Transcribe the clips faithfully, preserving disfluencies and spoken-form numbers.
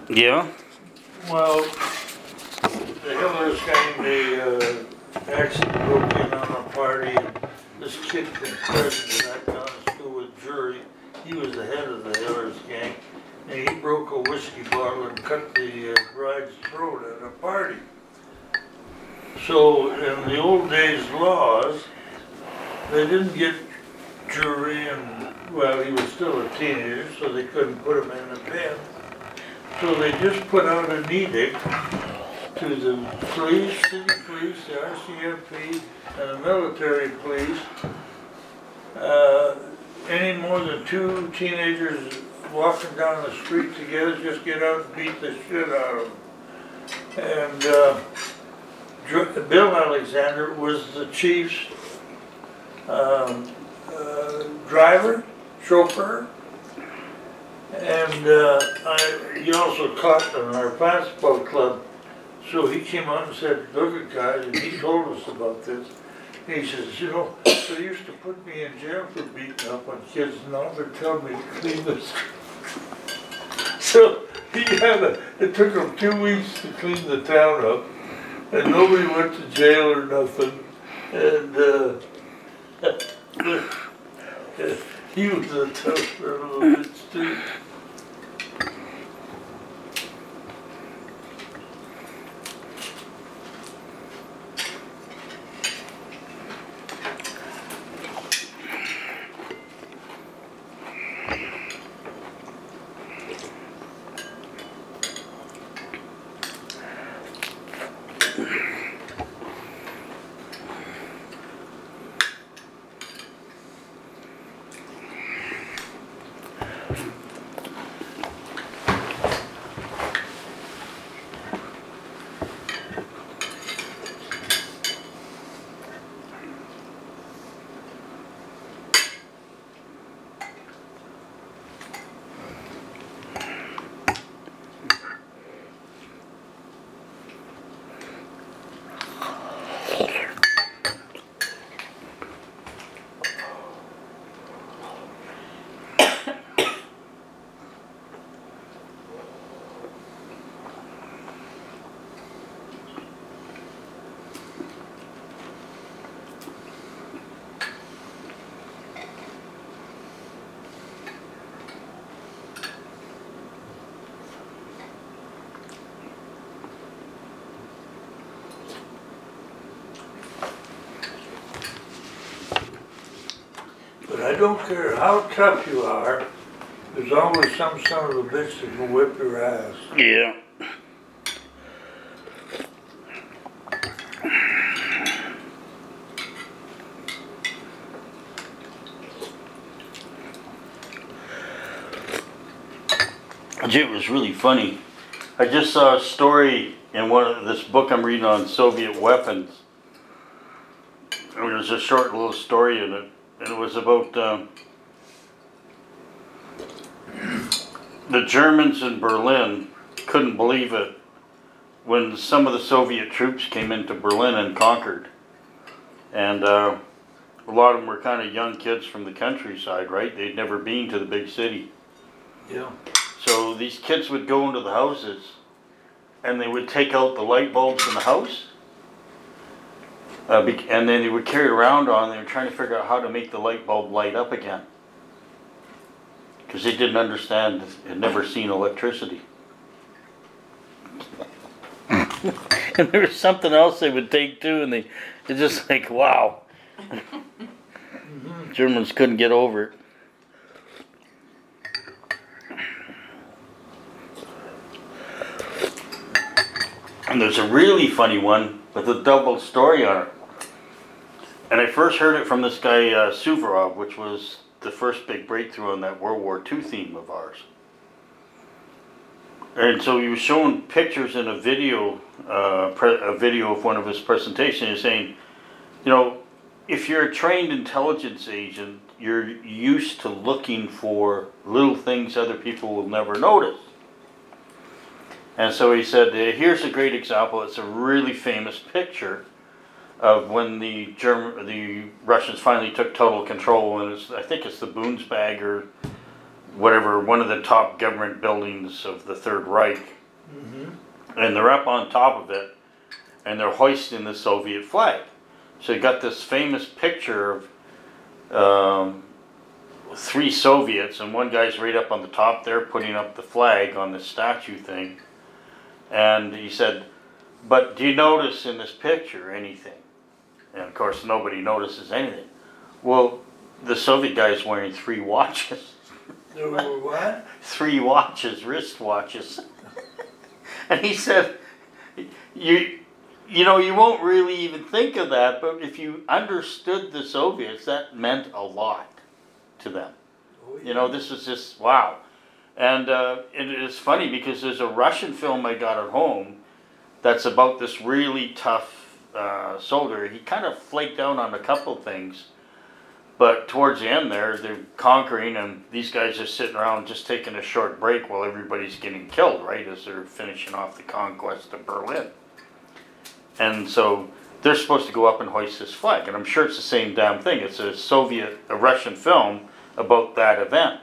Yeah? Well, the Hillers gang, they uh, actually broke in on a party, and this kid confessed that I'd gone to school with Jury. He was the head of the Hillers gang, and he broke a whiskey bottle and cut the uh, bride's throat at a party. So in the old days laws, they didn't get Jury, and well, he was still a teenager, so they couldn't put him in a pen. So they just put out an edict to the police, city police, the R C M P, and the military police. Uh, any more than two teenagers walking down the street together, just get out and beat the shit out of them. And uh, Bill Alexander was the chief's um, uh, driver, chauffeur. And uh, I, he also taught in our basketball club. So he came out and said, look at guys, and he told us about this. And he says, you know, they used to put me in jail for beating up on kids, and now they're telling me to clean this. So he had a, it took him two weeks to clean the town up, and nobody went to jail or nothing. And uh, he was a tough little bitch too. But I don't care how tough you are, there's always some son of a bitch that can whip your ass. Yeah. It was really funny. I just saw a story in one of this book I'm reading on Soviet weapons. There was a short little story in it, and it was about um, the Germans in Berlin couldn't believe it when some of the Soviet troops came into Berlin and conquered. And uh, a lot of them were kind of young kids from the countryside, right? They'd never been to the big city. Yeah. So these kids would go into the houses and they would take out the light bulbs in the house. Uh, and then they would carry it around on, they were trying to figure out how to make the light bulb light up again. Because they didn't understand, had never seen electricity. And there was something else they would take too, and they, it's just like, wow. Germans couldn't get over it. And there's a really funny one with a double story on it. And I first heard it from this guy, uh, Suvorov, which was the first big breakthrough on that World War Two theme of ours. And so he was showing pictures in a video, uh, pre- a video of one of his presentations. He's saying, you know, if you're a trained intelligence agent, you're used to looking for little things other people will never notice. And so he said, uh, here's a great example. It's a really famous picture of when the German, the Russians finally took total control, and it's, I think it's the Bundestag or whatever, one of the top government buildings of the Third Reich. Mhm. and they're up on top of it, and they're hoisting the Soviet flag. So you got this famous picture of um, three Soviets, and one guy's right up on the top there putting up the flag on the statue thing. And he said, but do you notice in this picture anything? And of course nobody notices anything. Well, the Soviet guy's wearing three watches. There were what? Three watches, wrist watches. And he said, you, you know, you won't really even think of that, but if you understood the Soviets, that meant a lot to them. Oh, yeah. You know, this is just, wow. And uh, it is funny because there's a Russian film I got at home that's about this really tough uh, soldier. He kind of flaked out on a couple things, but towards the end there, they're conquering, and these guys are sitting around just taking a short break while everybody's getting killed, right, as they're finishing off the conquest of Berlin. And so they're supposed to go up and hoist this flag, and I'm sure it's the same damn thing. It's a Soviet, a Russian film about that event.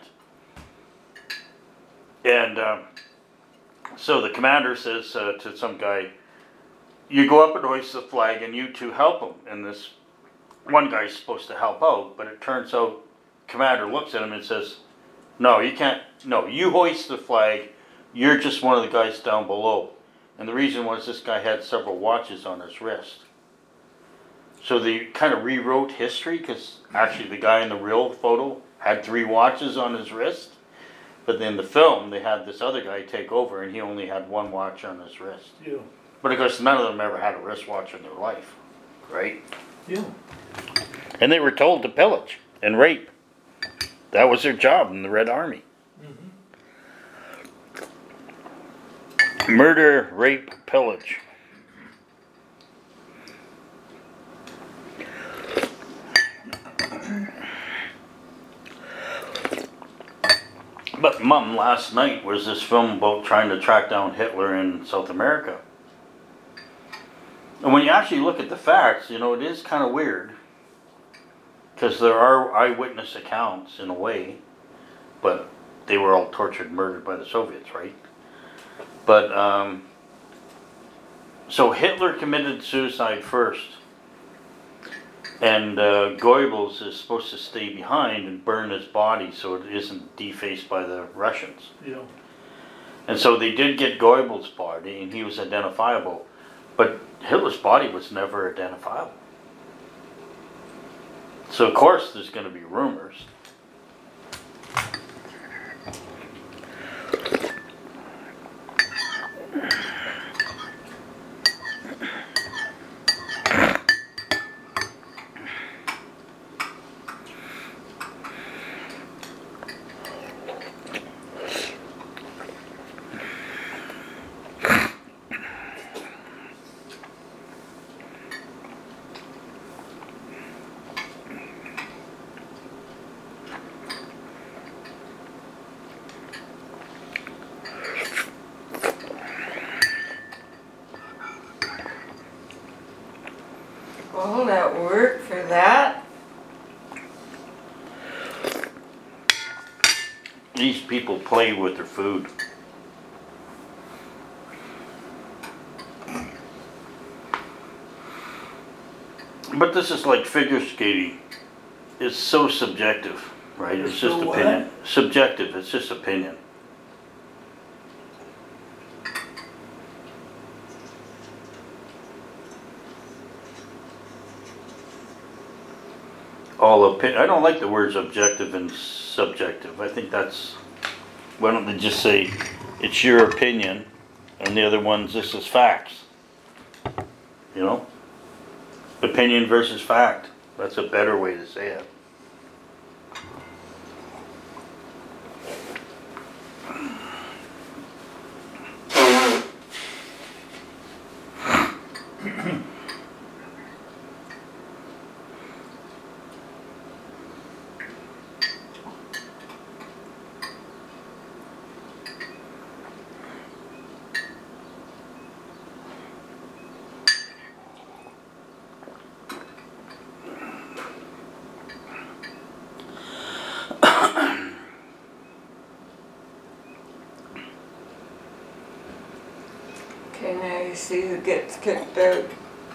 And uh, so the commander says uh, to some guy, you go up and hoist the flag and you two help him. And this one guy's supposed to help out, but it turns out commander looks at him and says, no, you can't, no, you hoist the flag, you're just one of the guys down below. And the reason was this guy had several watches on his wrist. So they kind of rewrote history, because actually the guy in the real photo had three watches on his wrist. But in the film, they had this other guy take over, and he only had one watch on his wrist. Yeah. But of course, none of them ever had a wristwatch in their life, right? Yeah. And they were told to pillage and rape. That was their job in the Red Army. Mm-hmm. Murder, rape, pillage. But Mum, last night was this film about trying to track down Hitler in South America. And when you actually look at the facts, you know, it is kind of weird. Because there are eyewitness accounts in a way, but they were all tortured and murdered by the Soviets, right? But, um, so Hitler committed suicide first. And uh, Goebbels is supposed to stay behind and burn his body so it isn't defaced by the Russians. Yeah. And so they did get Goebbels' body, and he was identifiable. But Hitler's body was never identifiable. So of course there's going to be rumors. All that work for that? These people play with their food. But this is like figure skating. It's so subjective, right? It's just So what? opinion. Subjective, it's just opinion. All opinion. I don't like the words objective and subjective. I think that's, why don't they just say it's your opinion, and the other ones, this is facts. You know? Opinion versus fact. That's a better way to say it. Okay, now you see who gets kicked out.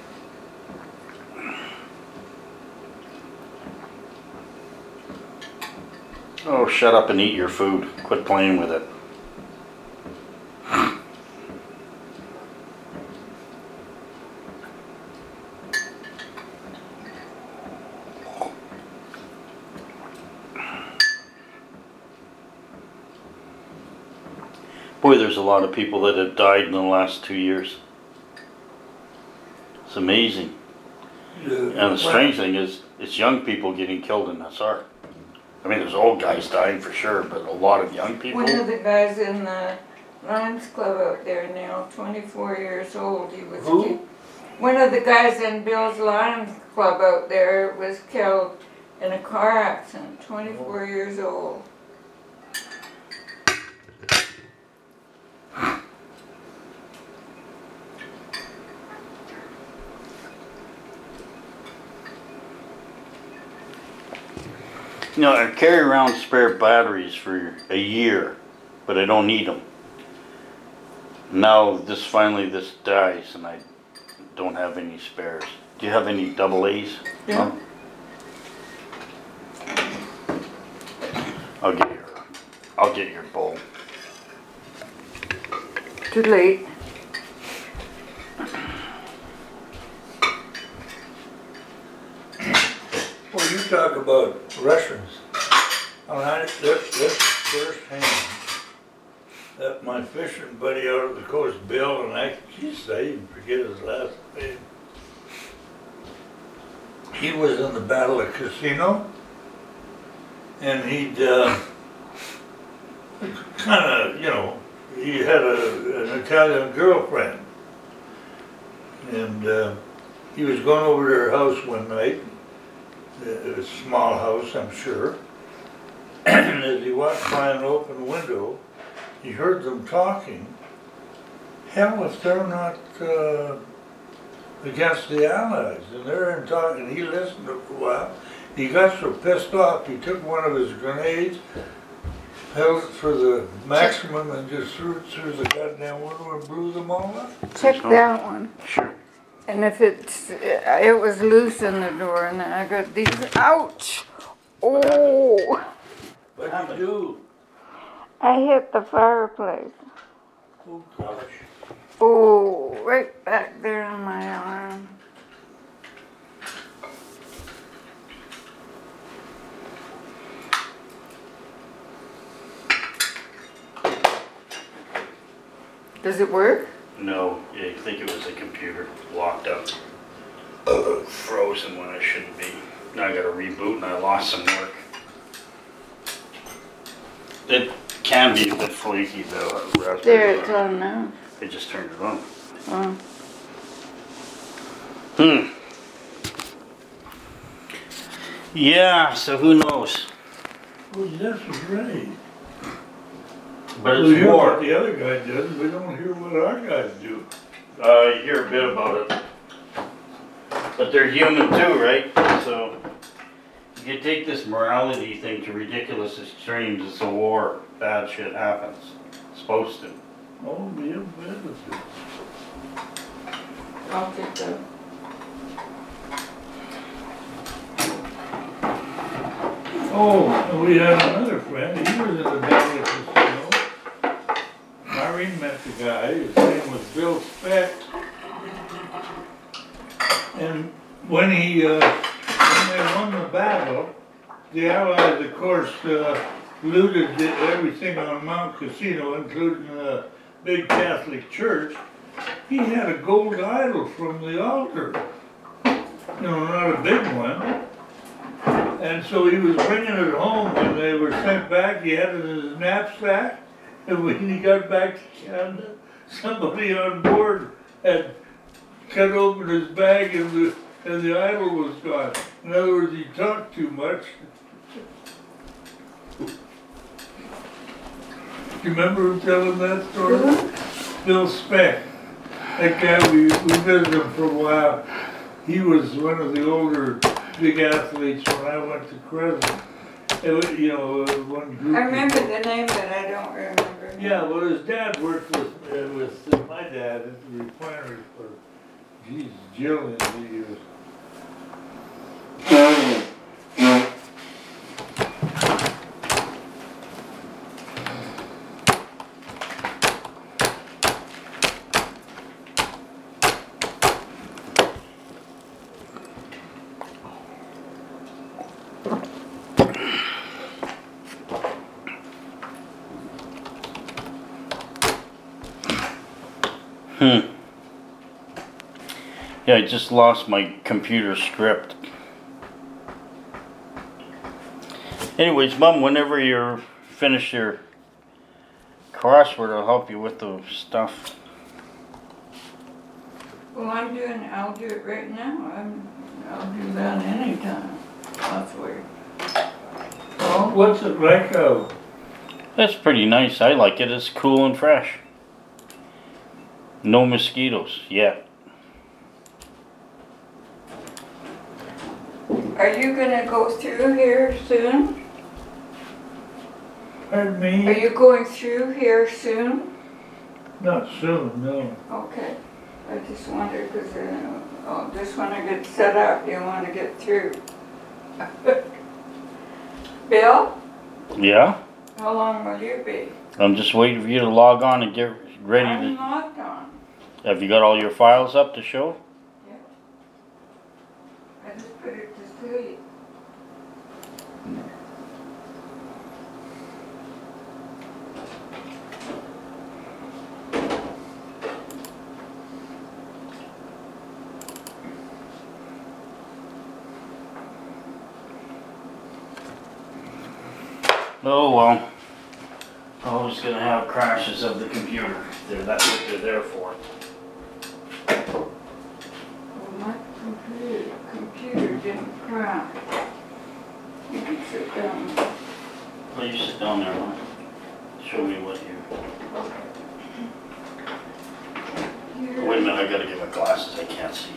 Oh, shut up and eat your food. Quit playing with it. Boy, there's a lot of people that have died in the last two years. It's amazing. And the strange thing is, it's young people getting killed in S R. I mean, there's old guys dying for sure, but a lot of young people. One of the guys in the Lions Club out there now, twenty-four years old, he was Who? ki- One of the guys in Bill's Lions Club out there was killed in a car accident, twenty-four years old. You know, I carry around spare batteries for a year, but I don't need them. Now this finally this dies and I don't have any spares. Do you have any double A's? Yeah. No? I'll get your I'll get your bowl. Too late. Well, you talk about Russians. And I, this, this is firsthand. That my fishing buddy out of the coast, Bill, and I, geez, I even forget his last name. He was in the Battle of Casino, and he'd uh, kind of, you know, he had a, an Italian girlfriend, and uh, he was going over to her house one night. It was a small house, I'm sure. And as he walked by an open window, he heard them talking. Hell, if they're not uh, against the Allies, and they're in talking. He listened for a while. He got so pissed off, he took one of his grenades, held it for the maximum, and just threw it through the goddamn window and blew them all up. Check that one. Sure. And if it's, it was loose in the door and then I got these, ouch! Oh! What'd you do? I hit the fireplace. Oh, gosh. Oh, right back there on my arm. Does it work? No, I think it was a computer locked up. Uh, frozen when I shouldn't be. Now I gotta reboot and I lost some work. It can be a bit flaky though. Raspberry There, it's Pi. on now. I just turned it on. Oh. Hmm. Yeah, so who knows? Well, this is right. But We it's hear what war. the other guy does, we don't hear what our guys do. Uh, you hear a bit about it. But they're human too, right? So, if you take this morality thing to ridiculous extremes, it's a war. Bad shit happens. It's supposed to. Oh, yeah, bet it is. I'll get that. Oh, and we had another friend, he was in the Battle of Casino. Maureen met the guy, his name was Bill Speck. And when he, uh, when they won the battle, the Allies, of course, uh, looted the- everything on Mount Casino, including a big Catholic church. He had a gold idol from the altar. You know, not a big one. And so he was bringing it home when they were sent back. He had it in his knapsack. And when he got back to Canada, somebody on board had cut open his bag and the, and the idol was gone. In other words, he talked too much. Do you remember him telling that story? Bill Speck. That guy, we, we visited him for a while. He was one of the older big athletes when I went to Crescent. It was, you know, uh, one group. I remember the name, but I don't remember. Yeah, well, his dad worked with, uh, with my stepdad at the refinery for, geez, jillions of years. Hmm. Yeah, I just lost my computer script. Anyways, Mom, whenever you're finished your crossword, I'll help you with the stuff. Well, I'm doing, I'll do it right now. I'm, I'll do that anytime. That's weird. Oh, What's it like out? That's pretty nice. I like it. It's cool and fresh. No mosquitoes yet. are you gonna go through here soon? Pardon Are me? you going through here soon? Not soon, no. Okay. I just wondered, because, uh, oh, just when I get set up, you want to get through. Bill, Yeah? how long will you be? I'm just waiting for you to log on and get ready I'm to... logged on. Have you got all your files up to show? Yeah. I just put it to sleep. Oh well. Always gonna have crashes of the computer. They're, that's what they're there for. Well, my computer, computer didn't crash. You can sit down. Please sit down there, Mom. Show me what you... Here. Wait a minute, I gotta get my glasses. I can't see.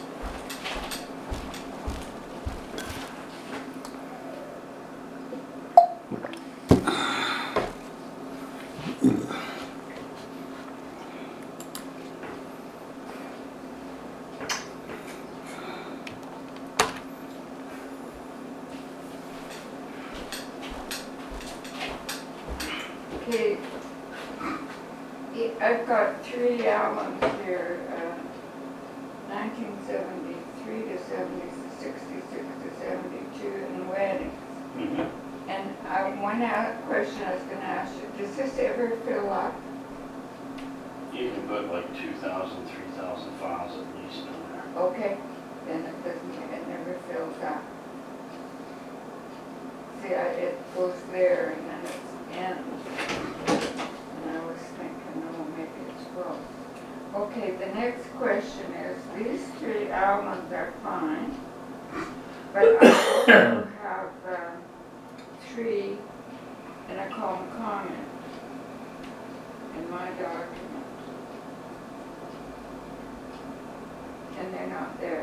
Okay. Yeah, I've got three albums here, uh, nineteen seventy-three to seventy, sixty-six to seventy-two, and weddings. Mm-hmm. And I, one a- question I was gonna ask you, does this ever fill up? You can put like two thousand, three thousand files at least in there. Okay, then it doesn't, it never fills up. See, I, it goes there and then it's ends. And I was thinking, oh, maybe it's full. Okay, the next question is, these three albums are fine, but I also have uh, three, and I call them comments, in my document. And they're not there.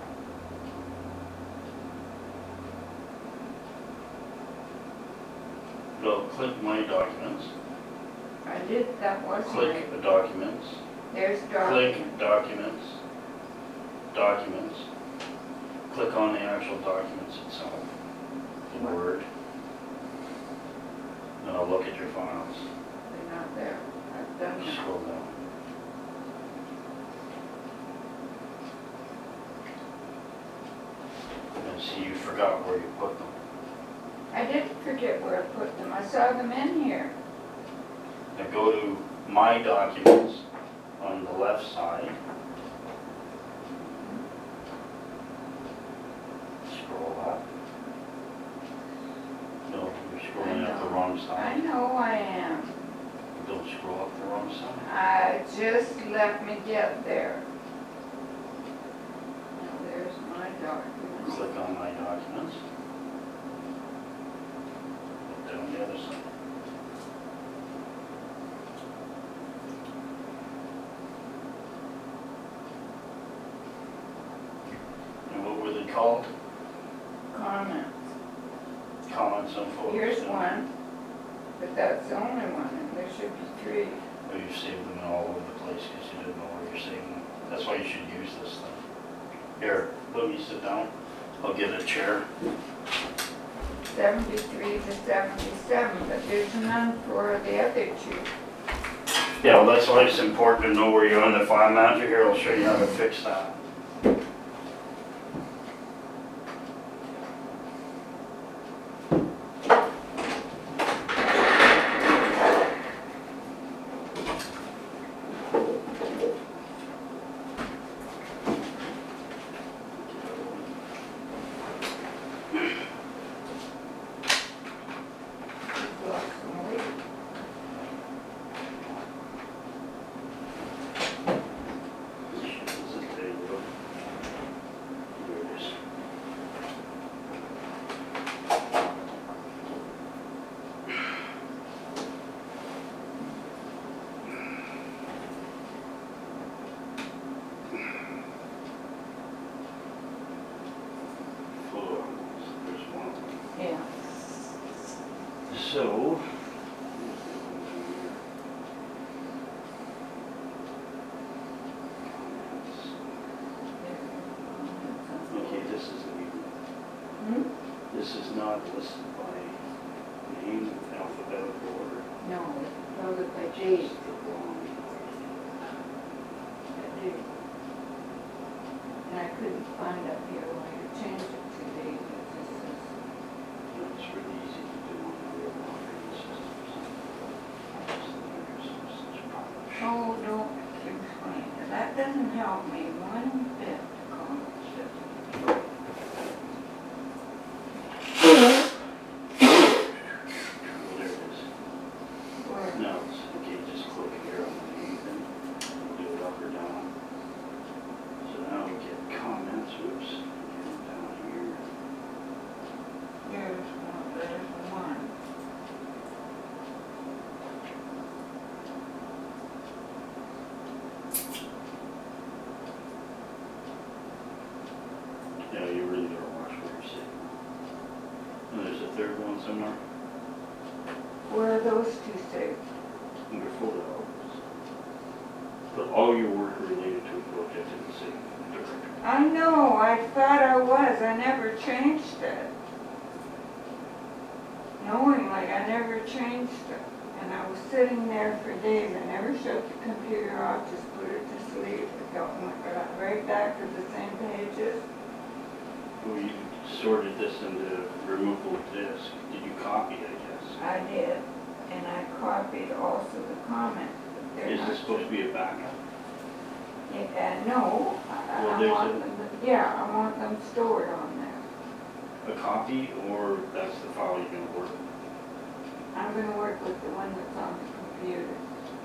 Well, click my documents. I did, that was my, Click the documents. there's document. Click documents. Documents. Click on the actual documents itself. The What? Word. And I'll look at your files. They're not there. I've done that. Scroll down. And see, you forgot where you put them. I didn't forget where I put them. I saw them in here. Now go to My Documents on the left side. Scroll up. No, you're scrolling up the wrong I side. know I am. Don't scroll up the wrong side. I just let me get there. Now there's my documents. Click on My Documents. Look down the other side. And what were they called? Comments. Comments and photos. Here's one, but that's the only one, and there should be three. Oh, you saved them all over the place because you that's why you should use this thing. Here, let me sit down. I'll get a chair. Seventy-three to seventy-seven, but there's none for the other two. Yeah, well, that's why it's important to know where you're on the file manager. Here, I'll show you how to fix that. Lost some weight. Yeah. So, okay, this isn't even, Hmm? this is not listed by name, alphabetical order. No, it goes by It's J. the wrong. And I couldn't find up here why you changed it to D. It just says, No, it's really easy to do on the real operating systems. Just the Microsoft such a problem. oh, don't explain. That doesn't help me one bit to call it shit. Well, there it is. Where? No, it's, okay, just click here on the name and we'll do it up or down. So now we get comments, whoops, and down here. There's one, there's one. Yeah, you really gotta watch where you're sitting. And there's a third one somewhere. Where are those two saved? Under folder albums. But all your work related to a project in the same directory. I know, I thought I was, I never changed it. Knowingly, I never changed it. And I was sitting there for days, I never shut the computer off, just put it to sleep. It got went right back to the same pages. We sorted this into removable disk. Did you copy it, I guess? I did, and I copied also the comments. but they're Is not- this supposed to be a backup? Yeah, uh, no, I, Well, I there's want a- them, to- yeah, I want them stored on there. A copy, or that's the file you're gonna work with? I'm gonna work with the one that's on the computer.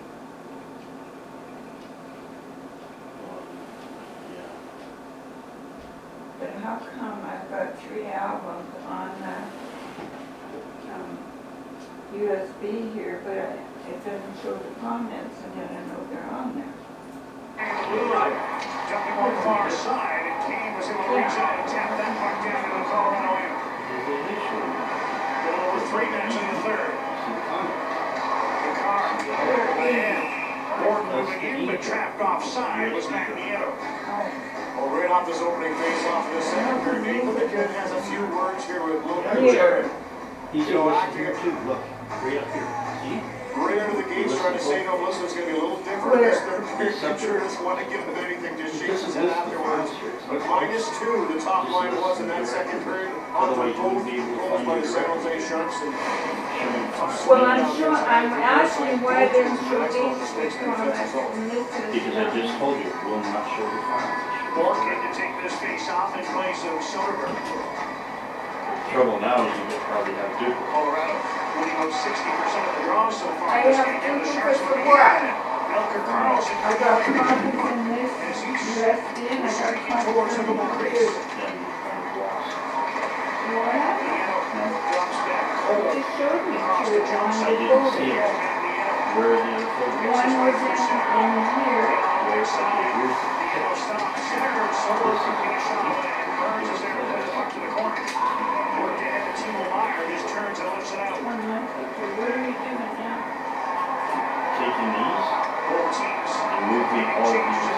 Um, Yeah. But how come I've got three albums on the, um, U S B here, but I- it doesn't show the comments, and yet I know they're on there. Blue line, jumping on the far side, and Kane was able to reach out and tap that puck down to the Colorado end. Is it initial? Little over three minutes in the third. See the comment? The car, the end. Gordon moving in, but trapped offside was Magnieto. Oh, Well, right off this opening face-off in the second period, Nate McKinnon has a few words here with Blue Here. He's always here too, look, right up here, see? Right out of the gates, trying to say, no, listen, it's gonna be a little different this third period. I'm sure doesn't want to give him anything, just shakes his head afterwards. But minus two, the top line was in that second period, on the both goals by the San Jose Sharks. And well, I'm sure, I'm asking why there's no these three comments, and this is. Because I just told you, we'll not show the file. Borkin to take this face-off in place of Soderberg. Trouble now is you probably have duplicate. Colorado winning about sixty percent of the draws so far. I This have game, and the duplicate Sharks for winning what? again. Elker Carlson. I got copies in this U S B, and I got copies in the computer. Then you kind of lost. What? Drops back cold. They showed me Across two the on jump the side. I didn't see folder. it. Where are the other folders? One was in, in here. Where's the here's the Yellow stop. Center. Soderberg taking a shot away. Burns is there to put it puck to the corner. Worked ahead to Timo Meier. His turns and lifts it out. One month ago. What are we doing now? taking these Both teams and moving all of changes in the these neutral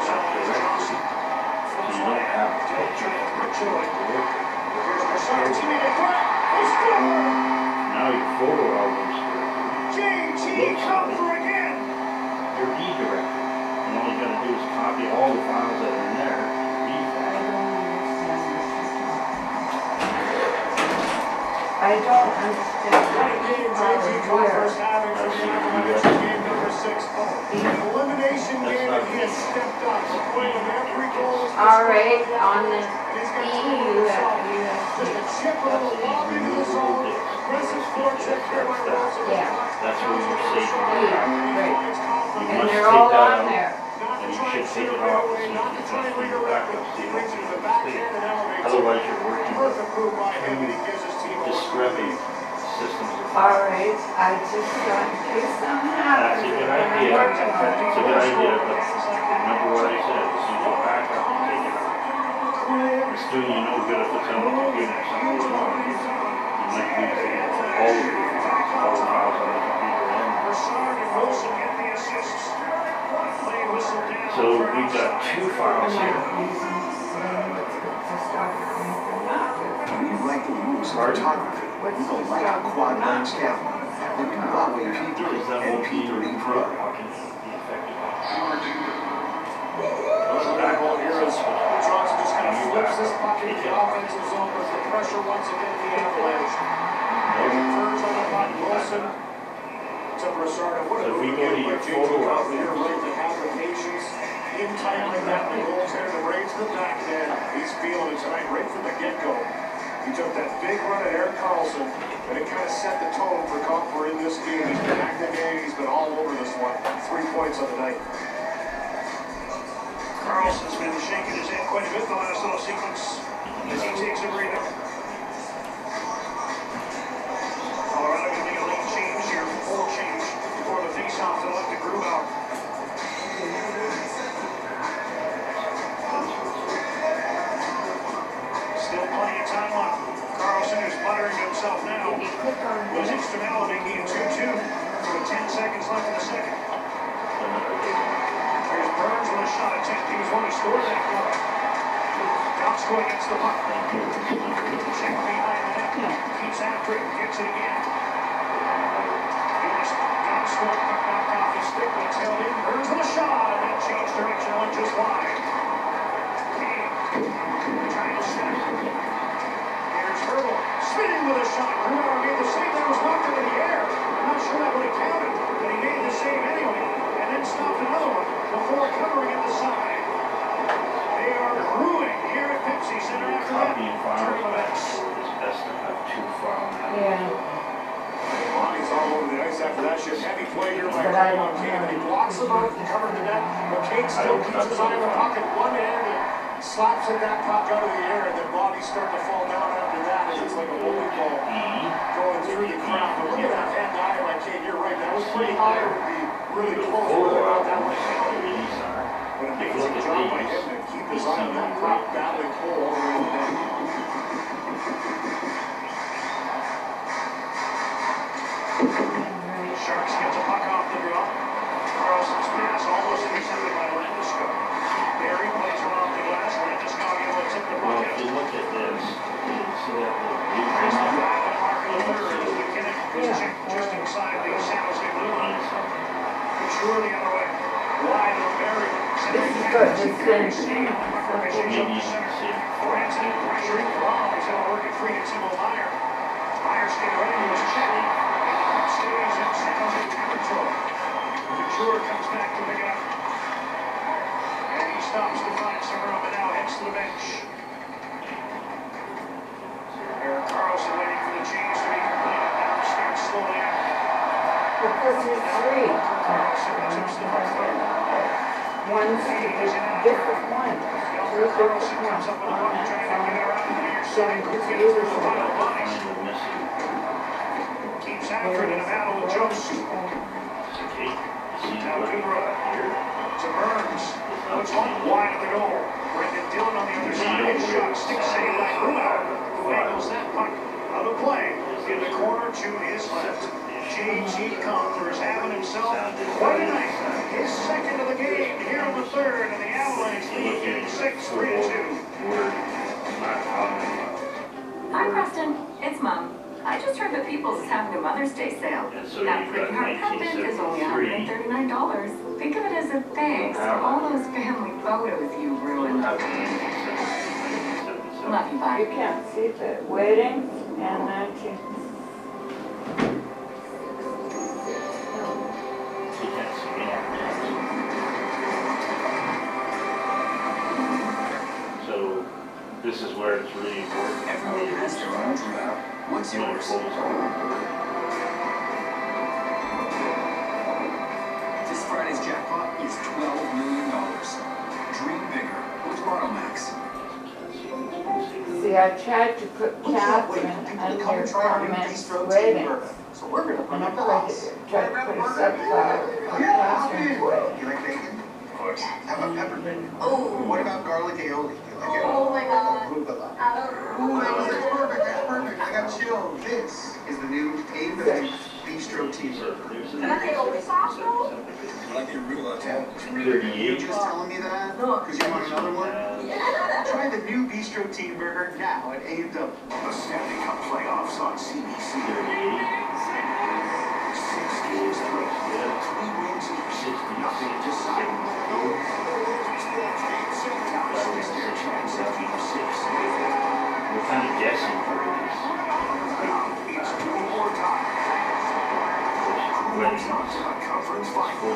Johnson. So you don't have a picture of what you like to work with. Here's Broussard, teammate threat. He scored! Now your photo album's J T Comfer again. your e-director. And all you gotta do is copy all the files that are in there, I don't understand. J T Comfer's having from the elimination game number six. An elimination game and he has stepped up. The point of every goal is All right, on the And he's got E, two you goals. have, you have. Just a chip, a little lob into the zone. Aggressive forecheck here by Wilson. Yeah. that's where you're safe. E, right. You And must they're take all that on out, there. Not to and you try should and take steer it it off, away, so not you to can try and do the redirect backup, it. so you Brings don't it to make the a backhand and mistake. elevates it. Otherwise, you're working with Perfect move by him, and he gives his team a discrepant systems of All right, I just thought in case something happens. That's a good when I'm idea. working on it. It's a good idea, but remember what I said, as soon as you back up and take it out. It's doing you no good if it's on the computer or something goes wrong. You might lose all of your files, all the files on the computer and. Broussard and Wilson get the assists. Play whistle down. So we've got two files here. You like to use photography. You don't like a quad lens camera. Then you got with P three Because that and won't P be your three Pro. Pro. How can it be effective? Back ball here as Johnson just kind of flips this puck into the offensive zone with the pressure once again the Avalanche. Turns on the puck, Wilson to Broussard. And what a So if we move go to again by your J T photo Comfer album. here, right to have the patience in tight like that. The goaltender to raise the back net. He's feeling it tonight right from the get-go. He took that big run at Erik Karlsson, and it kind of set the tone for Comfer in this game. He's been active game, he's been all over this one. Three points on the night. Carlson's been shaking his head quite a bit the last little sequence as he takes a breather. Colorado going to make a late change here, full change before the face-off to let the groove out. Still plenty of time left. Carlson is muttering to himself now. Did you click on Was this? instrumental in making it two two with ten seconds left in the second. Here's Burns with a shot attempt. He was one who scored that goal. Donskoy gets the puck. Check behind the net. Keeps after it. Gets it again. Here's Donskoy puck knocked off his stick, but it's held in. Burns with a shot, and that changed direction one just wide. Kane trying to snap. Here's Hertel spinning with a shot. Grubauer made the save. That was knocked into the air. I'm not sure that would have counted, but he made the save anyway. And then stopped another one before covering at the side. They are brewing here at Pepsi Center after that Copying files, tournament. it's best to have two files. Yeah. Lonnie's all over the ice after that shift. Heavy play here by But I Craig don't Kane. know. He blocks him out and covers the net. But Kane still keeps his eye on the puck at one end and slaps at that puck out of the air. And then Bobby's starting to fall down after that as it's like a bowling ball going through the crowd. But look at that hand eye by Kane. You're right. That was pretty high. It would be really close. Photo Whether or not that album, was these are. But If you amazing look at job by these, him to keep his eye on that puck battling pole all the way to the net. Sharks get the puck off the draw. Carlson's pass almost intercepted by Landeskog. Barry plays around the glass. Landeskog able to tip the puck Well, out. if you look at this, you see that little blue There's the line? five by Mark Luther as McKinnon is checked just inside the San Jose blue line. Couture the other way. Wide of Barry. This is good. This is Save. Puck ricochet Maybe up you the can center. see it. Franson pressuring Brown. He's able to work it free to Timo Meyer. Meyer skated right into his check. And the puck stays in San Jose territory. Couture comes back to pick it up. And he stops to find some room and now heads to the bench. Erik Karlsson waiting for the change to be completed. Now starts slowly out. Because there's three. Karlsson tips the puck through. One's a different one. Three Karlsson different comes ones. up with the puck trying to get around the near Seven side. Gets computers. to the final bodies. Find the missing. Keeps after it in a battle with Jost. Okay, see Now what we Goodrow got here. to Burns. Puts one wide of the goal. Brendan Dillon on the other side. His shot stick saved by Grubauer, who angles that puck out of play in the corner to his left. J T Comfer is having himself quite a night. His second of the game here in the third, and the Avalanche just heard that People's is having a Mother's Day sale. And so That you've pretty got heart pendant is only one hundred nineteen seventy-three. thirty-nine dollars. Think of it as a thanks for all those family photos you ruined. Love you, You bye. can't see the wedding and nineteen. You can't see it. So this is where it's really important. Everyone has their own dream. What's You know, yours? goals are- This Friday's jackpot is twelve million dollars. Dream bigger with Lottomax. See, I tried to put Catherine under comments wedding. So we're gonna And I put, tried to put a subtitle for Catherine's wedding. You like bacon? Of course. How about peppermint? Oh. What about garlic aioli? You like it? Oh my God. Arugula. Uh, Ooh, that was that's perfect. That's perfect. I got chills. This is the new A fifty Bistro Tea Burger. Can I get over sauce though? You like the arugula too? You thirty-eight. just telling me that? No. Because you want another one? Yeah. Try the new Bistro Tea Burger now at A and W. The Stanley Cup playoffs on C B C. thirty-eight. Six games played. Three wins each. Nothing decided. This is their chance at Game Six. We're kind of guessing for these. It's two more times. When Johnson Conference Final.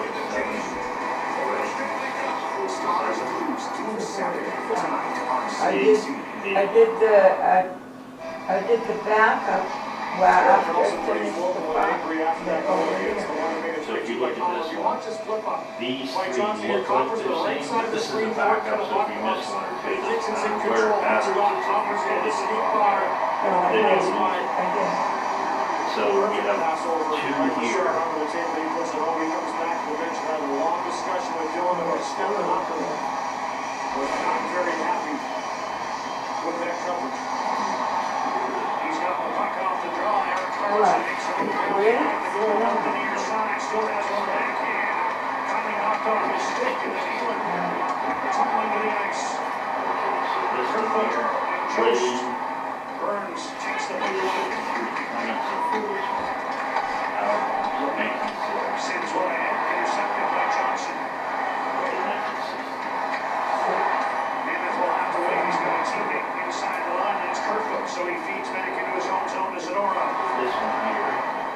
Stars lose Game Saturday tonight on I C B did, C. I did the, uh, I did the backup, well, after I finished the part, the overview. So if you look at this You one, watch this flip up. these Mike three Johnson look here, Conference like to the they're right saying, side but of the this is screen, the Mark backup, to the so if you left miss box. one or two, Dixon's in uh, control. where Once after you got Conference in the sneak bar. No, I They did, didn't. I did. So we have Pass over. two Michael here. Sherr under the table. He puts it over. He comes back to the bench and has a long discussion with Dylan about stepping up and was not very happy with that coverage. He's got the puck off the draw. Eric What? Carlson makes it down Really? the goal on the near side. Still has one backhand. Finally knocked off his stick and then Ewan tumbling to the ice. This one Kerfoot here, and Jost. Wade, Burns takes the big one. Clements, and Fools. Alabama, nineteen sixty, Sends one ahead. Intercepted by Johnson. nineteen sixty. Mammoth will have to wait. He's got a teammate inside the line. It's Kerfoot. So he feeds back into his own zone to Zadorov. This one here,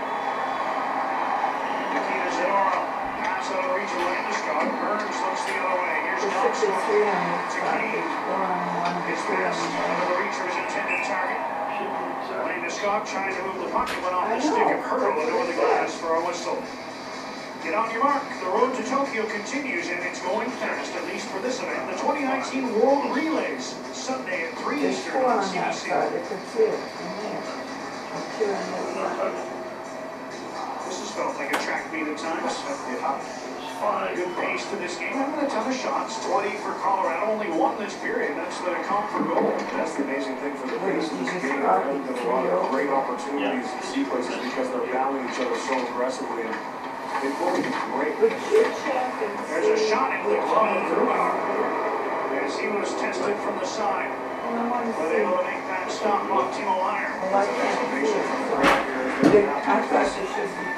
Nikita Zadorov. Pass out of reach of Landeskog. Burns looks the other way. Here's The Johnson. sixty-three on the side, there's four on one, His three on pass the out of other. the reach of his intended target. should be exact. Landeskog trying to move the puck. It went off I the stick know. of Hurdle and over the glass for a whistle. Get on your mark. The road to Tokyo continues, and it's going fast, at least for this event. The twenty nineteen World Relays, Sunday at three There's Eastern four on on C B that C. side, I could see it from there. And two on this side. This has felt like a track meet at times. It's five. Good pace to this game. Having a ton of shots. twenty for Colorado. Only one this period. That's the comp for goal. That's the amazing thing for the Wait, Pacers. you just They've got got the a lot three of great over. opportunities and sequences because they're battling each other so aggressively. And they both great. But you can't see. There's a shot in the glove of Grubauer as he was tested from the side. And I want to But see. able to make that stop on Timo Meyer. Well, I can't see it from there. They- I thought there should be two.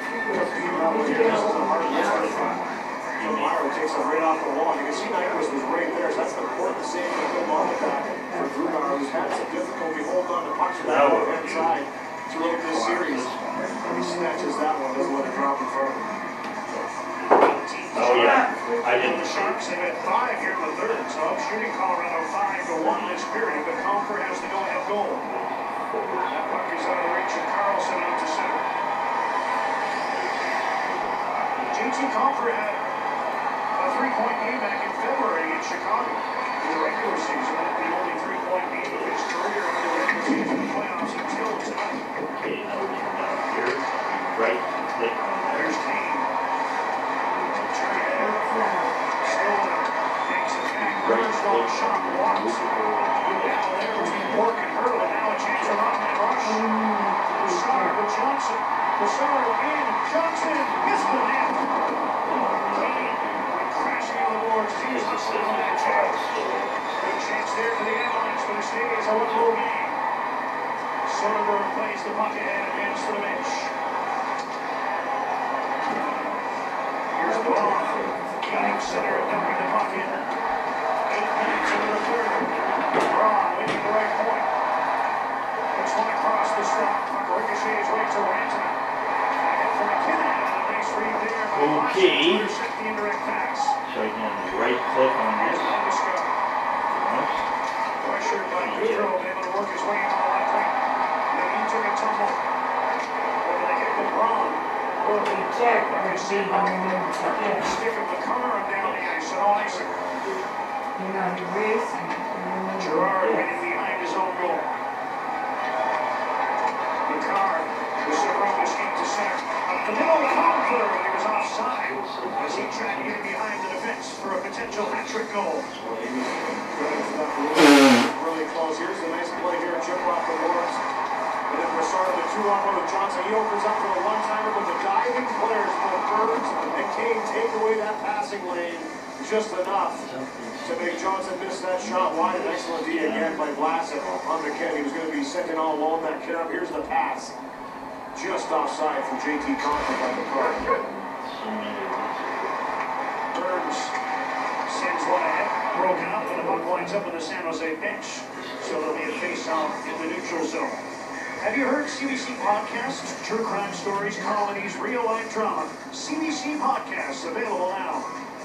Myro takes it right off the wall. You can see Nyquist was right there. So that's the important save of the ball attack for Grubauer, who's had some difficulty holding on to pucks with that left-hand side throughout this series. And he snatches that one, doesn't let it drop in front of him. Oh, yeah, I The didn't. Sharks have had five here in the third, so up shooting Colorado five to one this period, but Comfer has the go-ahead goal. That puck is out of reach of Carlson out to center. J T Comfer had a three-point game back in February in Chicago. In the regular season, the only three-point game of his career in the regular season playoffs until tonight. Okay, now we come down here, right click on there. There's Kane. Turn it over. Stolen. Makes it back. Burns long shot. Walks. Now there between Bork and Hurdle. And now a chance to run and rush. Broussard with Johnson. Broussard in. Johnson missed the net. Kane went crashing on the boards. He was the same on that chance. Good chance there for the Avalanche, but it stays a one-goal game. Soderbergh plays the puck ahead, advance to the bench. Here's the ball. King center dumping the puck in. Eight minutes into the third. Braun waiting the right point. Puts one across the slot. Puck ricochets right to Rantanen. Ahead for McKinnon. A nice read there by Marchand Okay. to intercept the indirect pass. So again, right click on Here's this. Landeskog. Pressured by Goudreau, able to work his way in on the left wing. Then he took a tumble. Over the hip of Braun. Well, he checked, and see him in the check. Stick of the corner and down the ice, and all ice. You know, he racing. Gerard waiting behind his own goal. Picard, the Surprise escape to center. Up the middle, Confer, but he was offside as he tried to get behind the defense for a potential hat-trick goal. Really close. Here's the nice play here. Chip off the boards. And then Brassard, the two-on-one with Johnson. He opens up for the one-timer, but the diving players for Burns and Kane take away that passing lane just enough to make Johnson miss that shot wide. An excellent D again by Vlasic on McKinnon. He was going to be second all alone that carry. Here's the pass. Just offside from J T Conklin by the car. Burns sends one ahead, broken up, and the puck winds up on the San Jose bench. So there'll be a face-off in the neutral zone. Have you heard C B C Podcasts? True crime stories, comedies, real-life drama. C B C Podcasts available now.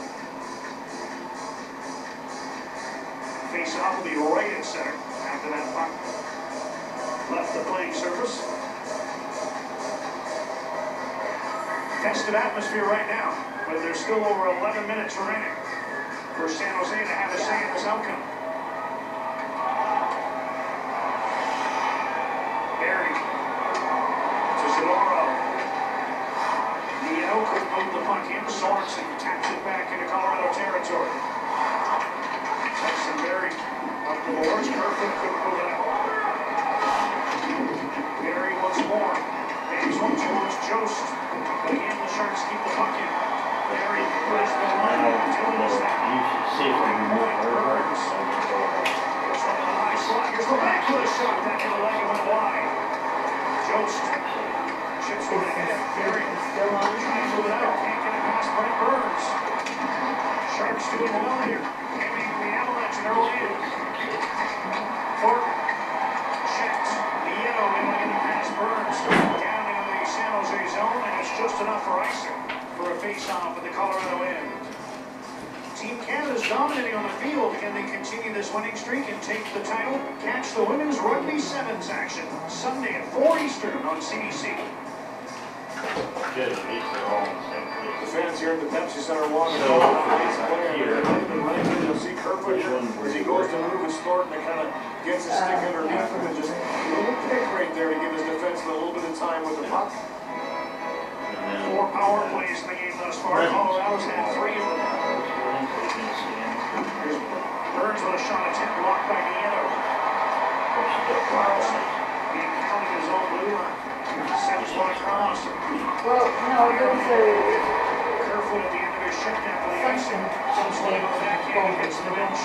Face-off will be right in center after that puck left the playing surface. Festive atmosphere right now, but there's still over eleven minutes remaining for San Jose to have a say in this outcome. Barry to Zadorov. Neo could move the puck in. Sorensen taps it back into Colorado territory. Tyson Barry up the boards. Kerfoot couldn't move it out. Barry once more. Bangs one towards Jost. But again, the Sharks keep the puck in. Barry plays the line. Doing this now. You should see if we can move over. Burns. Goes right on the high slot. Here's the backfoot shot. Back in the leg and went wide. Jost chips one ahead. Barry Still on. trying to move it out. Can't get it past Brent Burns. Sharks doing well here. Hemming the Avalanche in their own end. Thornton checks. Nieto able to get it past Burns. Down into the San Jose zone, and it's just enough for icing for a face-off at the Colorado end. Team Canada's dominating on the field. Can they continue this winning streak and take the title? Catch the Women's Rugby Sevens action Sunday at four Eastern on C B C. Good, at least they're all in the same place. The fans here in the Pepsi Center walking So, over. it's up here. You'll see Kerfoot here as he goes to move his Thornton and kind of gets his stick underneath him and just a little kick right there to give his defense a little bit of time with the puck. Four power plays in the game thus far. Colorado's had three of them. Here's Burns with a shot attempt blocked by Nieto. Carlson being counted his own blue line. Sends one across. Well, no, those are, Kerfoot at the end of his shift after the icing. Sends one on the backhand. He hits the bench.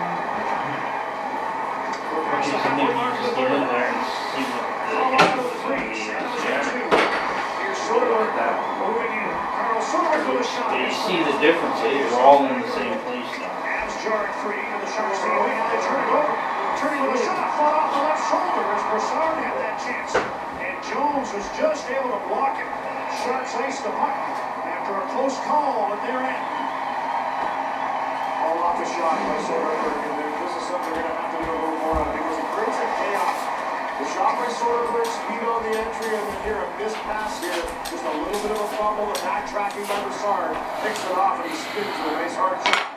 Across the halfway mark of the Just get in third. there and see what Colorado the three. San Jose yeah. two. Here's Soderbergh moving in. Carl Soderbergh with a shot. You see the difference, eh? They're all in the same place now. Avs jarred free, and the Sharks take away. Now they turn it over. Turning with a shot, fought off the left shoulder as Brassard had that chance. And Jones was just able to block it. Sharks iced the puck after a close call at their end. All off the shot by Soderbergh, and then this is something we're going to have to do a little more on because it creates a chaos. The shot by Soderbergh, speed on the entry, and then here a missed pass here. Just a little bit of a fumble, the backtracking by Brassard. Picks it off, and he spins with a nice hard shot.